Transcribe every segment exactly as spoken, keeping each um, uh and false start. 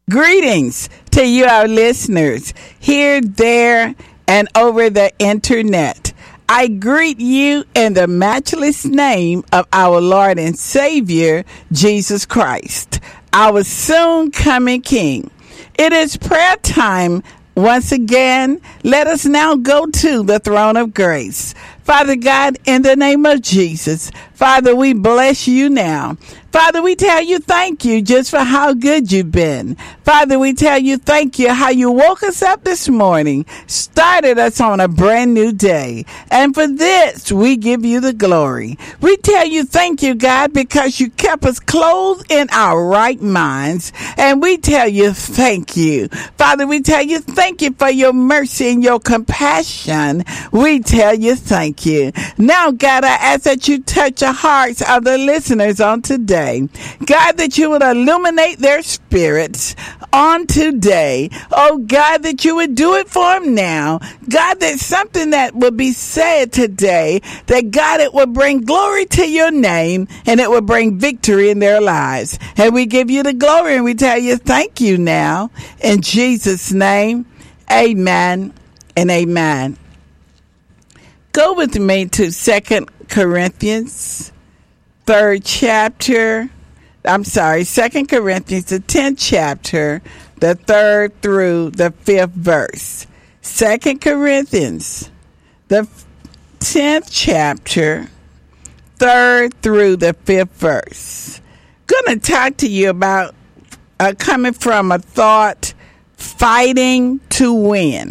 Greetings to you, our listeners, here, there, and over the internet. I greet you in the matchless name of our Lord and Savior, Jesus Christ, our soon coming King. It is prayer time once again. Let us now go to the throne of grace. Father God, in the name of Jesus, Father, we bless you now. Father, we tell you thank you just for how good you've been. Father, we tell you thank you how you woke us up this morning, started us on a brand new day. And for this, we give you the glory. We tell you thank you, God, because you kept us clothed in our right minds. And we tell you thank you. Father, we tell you thank you for your mercy and your compassion. We tell you thank you. Now, God, I ask that you touch the hearts of the listeners on today. God, that you would illuminate their spirits on today. Oh, God, that you would do it for them now. God, that something that would be said today, that God, it would bring glory to your name and it would bring victory in their lives. And we give you the glory and we tell you thank you now. In Jesus' name, amen and amen. Go with me to Second Corinthians, third chapter. I'm sorry, Second Corinthians, the tenth chapter, the third through the fifth verse. Second Corinthians, the tenth chapter, third through the fifth verse. Going to talk to you about uh, coming from a thought, fighting to win.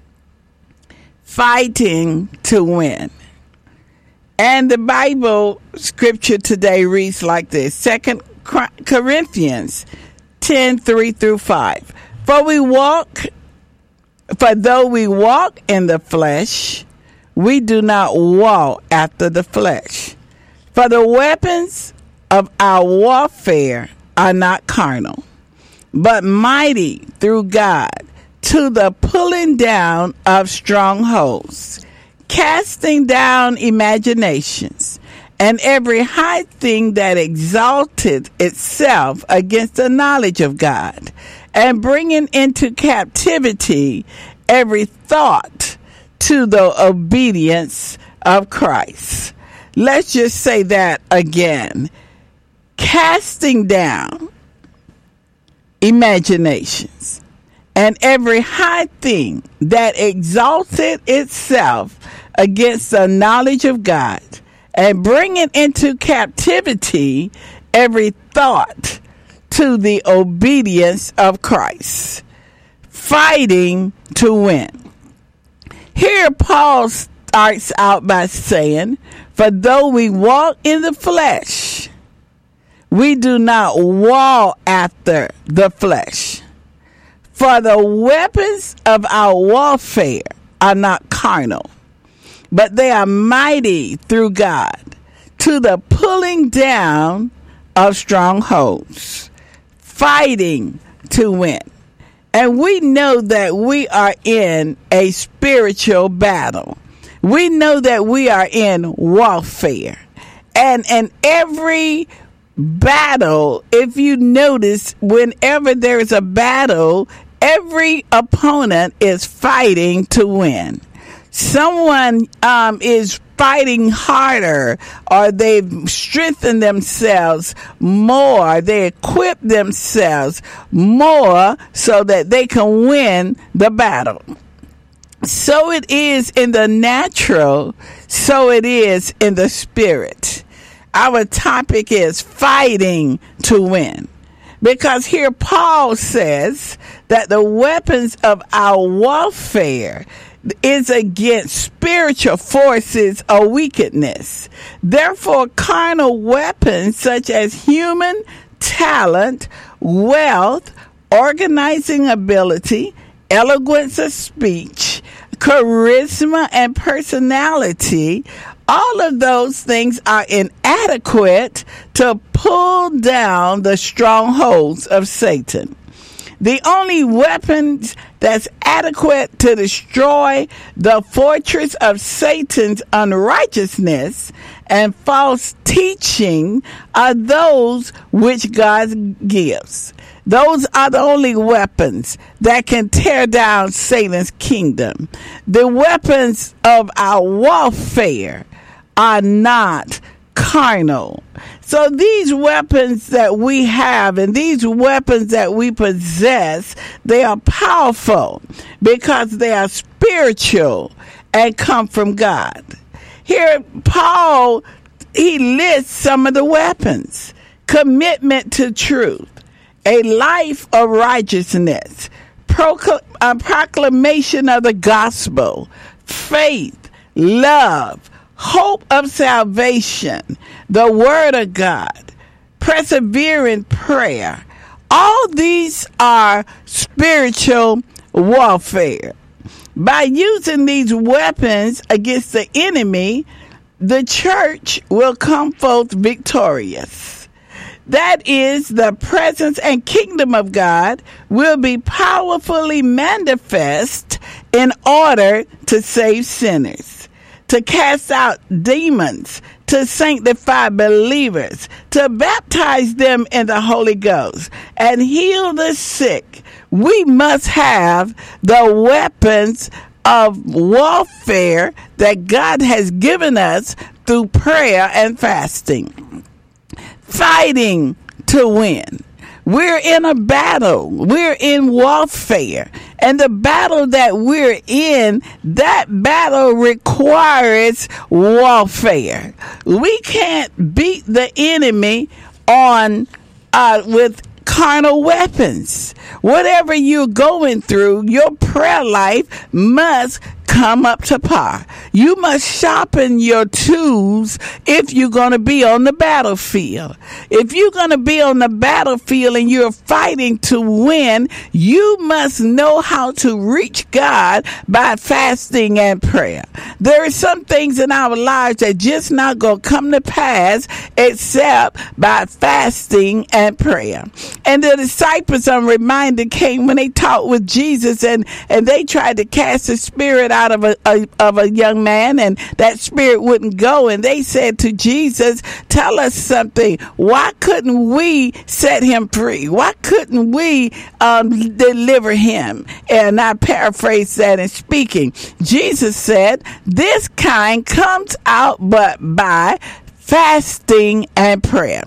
Fighting to win. And the Bible scripture today reads like this. Second Corinthians ten, three through five. For we walk, for though we walk in the flesh, we do not walk after the flesh. For the weapons of our warfare are not carnal, but mighty through God to the pulling down of strongholds, casting down imaginations, and every high thing that exalted itself against the knowledge of God, and bringing into captivity every thought to the obedience of Christ. Let's just say that again. Casting down imaginations and every high thing that exalted itself against the knowledge of God, and bringing into captivity every thought to the obedience of Christ. Fighting to win. Here Paul starts out by saying, for though we walk in the flesh, we do not war after the flesh. For the weapons of our warfare are not carnal, but they are mighty through God to the pulling down of strongholds, fighting to win. And we know that we are in a spiritual battle. We know that we are in warfare. And in every battle, if you notice, whenever there is a battle, every opponent is fighting to win. Someone um, is fighting harder, or they've strengthened themselves more. They equip themselves more so that they can win the battle. So it is in the natural, so it is in the spirit. Our topic is fighting to win. Because here Paul says that the weapons of our warfare is against spiritual forces of wickedness. Therefore, carnal weapons such as human talent, wealth, organizing ability, eloquence of speech, charisma, and personality, all of those things are inadequate to pull down the strongholds of Satan. The only weapons that's adequate to destroy the fortress of Satan's unrighteousness and false teaching are those which God gives. Those are the only weapons that can tear down Satan's kingdom. The weapons of our warfare are not carnal. So these weapons that we have and these weapons that we possess, they are powerful because they are spiritual and come from God. Here, Paul, he lists some of the weapons. Commitment to truth, a life of righteousness, procl- a proclamation of the gospel, faith, love, hope of salvation, the word of God, persevering prayer. All these are spiritual warfare. By using these weapons against the enemy, the church will come forth victorious. That is, the presence and kingdom of God will be powerfully manifest in order to save sinners, to cast out demons, to sanctify believers, to baptize them in the Holy Ghost, and heal the sick. We must have the weapons of warfare that God has given us through prayer and fasting. Fighting to win. We're in a battle. We're in warfare. And the battle that we're in, that battle requires warfare. We can't beat the enemy on uh, with carnal weapons. Whatever you're going through, your prayer life must come up to par. You must sharpen your tools if you're going to be on the battlefield. If you're going to be on the battlefield and you're fighting to win, you must know how to reach God by fasting and prayer. There are some things in our lives that just not going to come to pass except by fasting and prayer. And the disciples, I'm reminded, came when they talked with Jesus and, and they tried to cast the spirit out of a, a of a young man, and that spirit wouldn't go. And they said to Jesus, tell us something. Why couldn't we set him free? Why couldn't we um, deliver him? And I paraphrase that in speaking. Jesus said, this kind comes out but by fasting and prayer.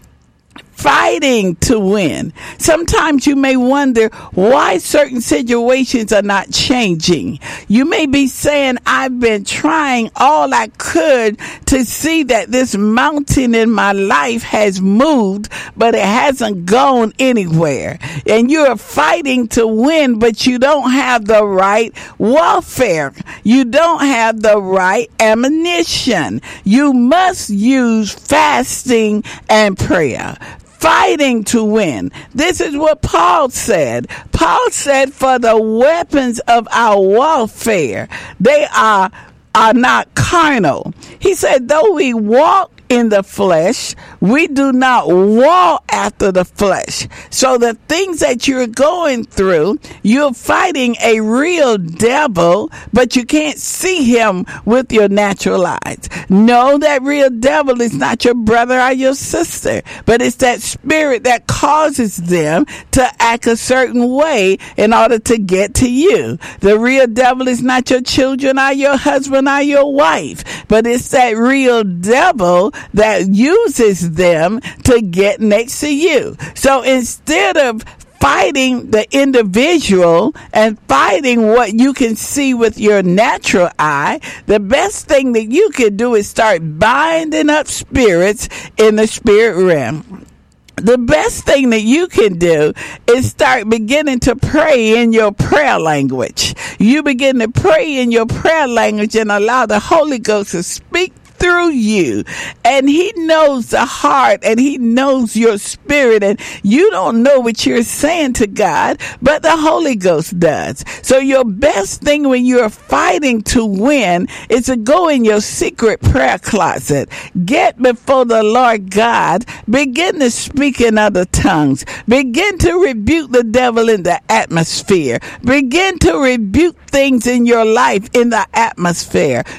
Fighting to win. Sometimes you may wonder why certain situations are not changing. You may be saying, I've been trying all I could to see that this mountain in my life has moved, but it hasn't gone anywhere. And you're fighting to win, but you don't have the right warfare. You don't have the right ammunition. You must use fasting and prayer. Fighting to win. This is what Paul said. Paul said, for the weapons of our warfare, they are, are not carnal. He said, though we walk in the flesh, we do not war after the flesh. So the things that you're going through, you're fighting a real devil, but you can't see him with your natural eyes. No, that real devil is not your brother or your sister, but it's that spirit that causes them to act a certain way in order to get to you. The real devil is not your children or your husband or your wife, but it's that real devil that uses them to get next to you. So instead of fighting the individual and fighting what you can see with your natural eye, the best thing that you can do is start binding up spirits in the spirit realm. The best thing that you can do is start beginning to pray in your prayer language. You begin to pray in your prayer language and allow the Holy Ghost to speak through you, and he knows the heart and he knows your spirit, and you don't know what you're saying to God, but the Holy Ghost does. So your best thing when you're fighting to win is to go in your secret prayer closet, get before the Lord God, begin to speak in other tongues, begin to rebuke the devil in the atmosphere, begin to rebuke things in your life in the atmosphere. Speak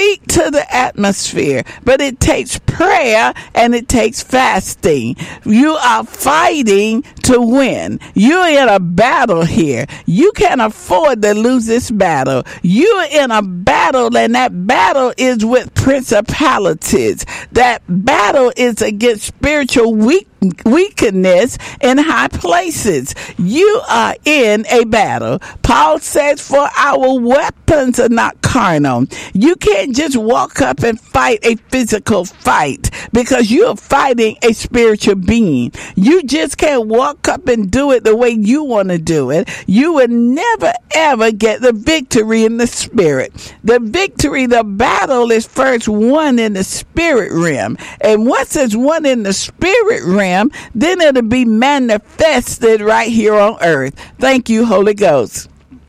speak to the atmosphere, but it takes prayer and it takes fasting. You are fighting to win. You're in a battle here. You can't afford to lose this battle. You're in a battle, and that battle is with principalities. That battle is against spiritual weakness. Weakness in high places. You are in a battle. Paul says, for our weapons are not carnal. You can't just walk up and fight a physical fight because you're fighting a spiritual being. You just can't walk up and do it the way you want to do it. You will never ever get the victory in the spirit. The victory, the battle is first won in the spirit realm. And once it's won in the spirit realm, then it'll be manifested right here on earth. Thank you, Holy Ghost.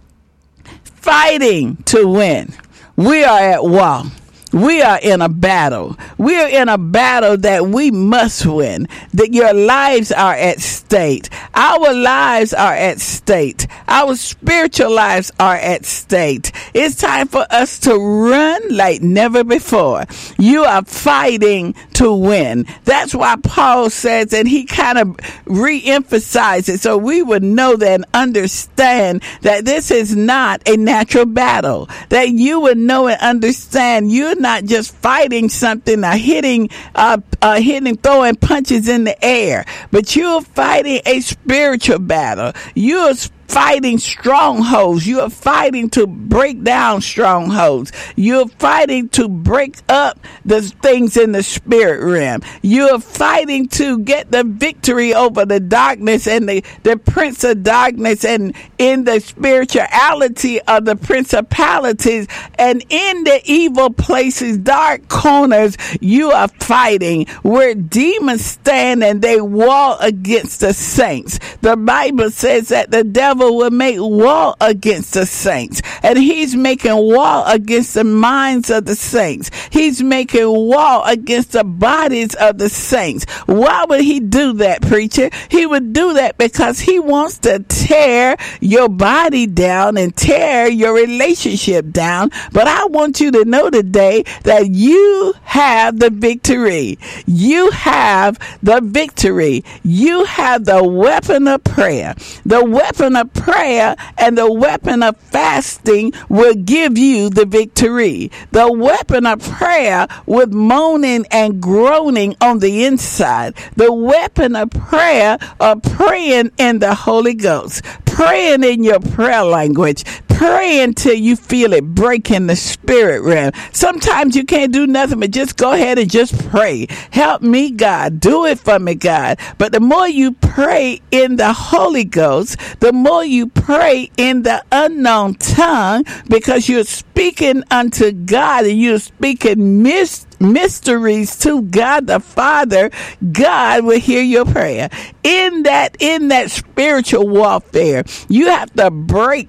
Fighting to win. We are at war. We are in a battle. We are in a battle that we must win. That your lives are at stake. Our lives are at stake. Our spiritual lives are at stake. It's time for us to run like never before. You are fighting to win. That's why Paul says, and he kind of re-emphasizes so we would know that and understand that this is not a natural battle. That you would know and understand you're not just fighting something or hitting, uh, uh, hitting, throwing punches in the air, but you're fighting a spiritual battle. You're fighting strongholds. You are fighting to break down strongholds. You're fighting to break up the things in the spirit realm. You're fighting to get the victory over the darkness and the, the prince of darkness, and in the spirituality of the principalities, and in the evil places, dark corners. You are fighting where demons stand and they war against the saints. The Bible says that the devil will make war against the saints, and he's making war against the minds of the saints. He's making war against the bodies of the saints. Why would he do that, preacher? He would do that because he wants to tear your body down and tear your relationship down. But I want you to know today that you have the victory. You have the victory. You have the weapon of prayer. The weapon of prayer and the weapon of fasting will give you the victory. The weapon of prayer with moaning and groaning on the inside. The weapon of prayer of praying in the Holy Ghost. Praying in your prayer language. Pray until you feel it break in the spirit realm. Sometimes you can't do nothing but just go ahead and just pray. Help me, God. Do it for me, God. But the more you pray in the Holy Ghost, the more you pray in the unknown tongue, because you're speaking unto God and you're speaking mystery. mysteries to God the Father, God will hear your prayer. In that, in that spiritual warfare, you have to break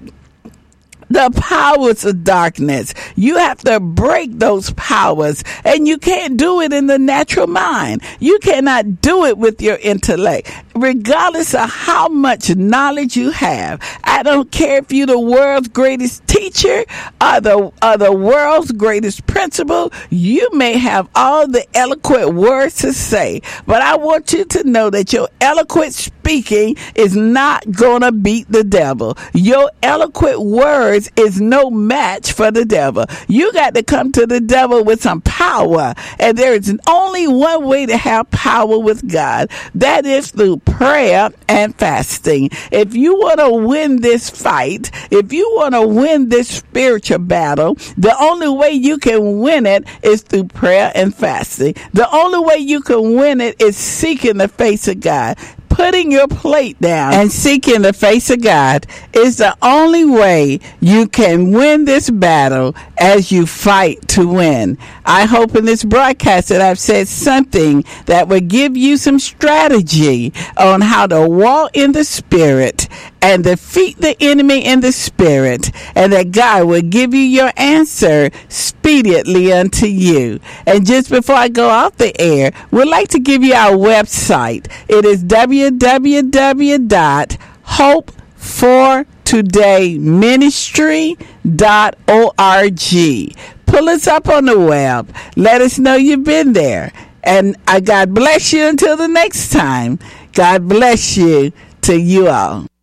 the powers of darkness. You have to break those powers, and you can't do it in the natural mind. You cannot do it with your intellect. Regardless of how much knowledge you have, I don't care if you're the world's greatest teacher or the, or the world's greatest principal, you may have all the eloquent words to say, but I want you to know that your eloquent speaking is not gonna beat the devil. Your eloquent words is no match for the devil. You got to come to the devil with some power, and there is only one way to have power with God. That is through prayer and fasting. If you want to win this fight, if you want to win this spiritual battle, the only way you can win it is through prayer and fasting. The only way you can win it is seeking the face of God. Putting your plate down and seeking the face of God is the only way you can win this battle as you fight to win. I hope in this broadcast that I've said something that will give you some strategy on how to walk in the Spirit and defeat the enemy in the Spirit, and that God will give you your answer speedily unto you. And just before I go off the air, we'd like to give you our website. It is w w w dot hope for today ministry dot org. pull us up on the web. Let us know you've been there. And uh, God bless you until the next time. God bless you to you all.